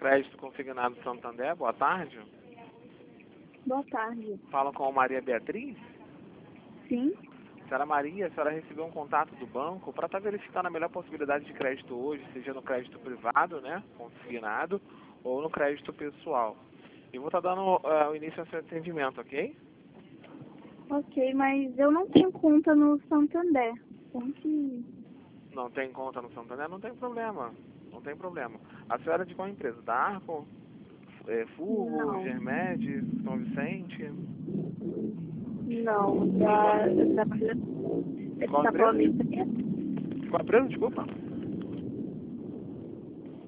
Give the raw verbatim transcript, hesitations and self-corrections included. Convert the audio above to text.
Crédito Consignado Santander, boa tarde. Boa tarde. Fala com a Maria Beatriz? Sim? Senhora Maria, a senhora recebeu um contato do banco para estar verificando a melhor possibilidade de crédito hoje, seja no crédito privado, né, consignado, ou no crédito pessoal. Eu vou estar dando uh, o início ao seu atendimento, ok? Ok, mas eu não tenho conta no Santander. Como que... Não tem conta no Santander? Não tem problema. Não tem problema. A senhora é de qual empresa? Da Arco? É, Furgo, Não. Germed, São Vicente? Não. Da... Eu trabalho... Qual Você tá empresa? falando isso aqui? Qual empresa, desculpa?